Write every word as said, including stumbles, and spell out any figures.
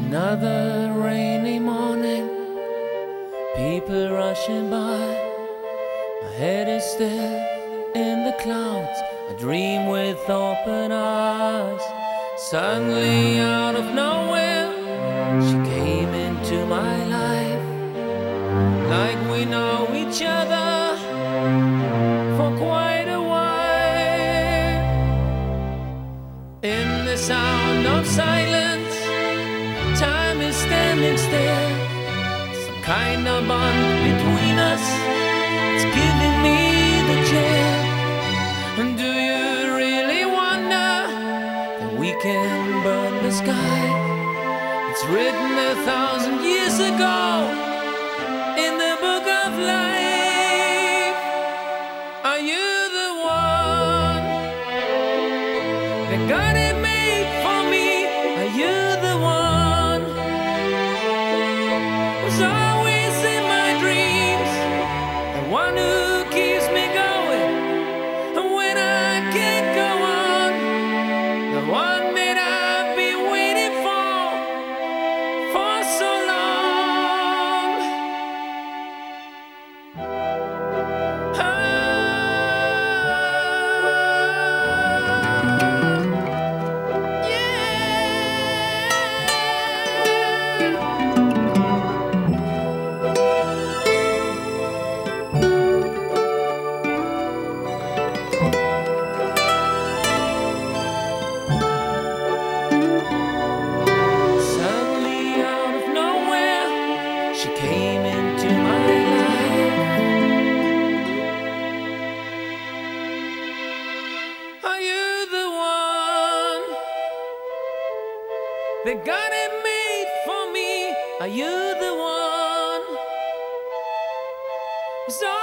Another rainy morning, people rushing by. My head is still in the clouds, I dream with open eyes. Suddenly out of nowhere, she came into my life. Like we know each other for quite a while. In the sound of silence, time is standing still. Some kind of bond between us, it's giving me the chill. And do you really wonder that we can burn the sky? It's written a thousand years ago in the book of life. Are you the one that got it made for me? Are you the one who's always in my dreams, the one who keeps me going and when I can't go on, the one that I've been waiting for for so long? She came into my life. Are you the one that got it made for me? Are you the one? So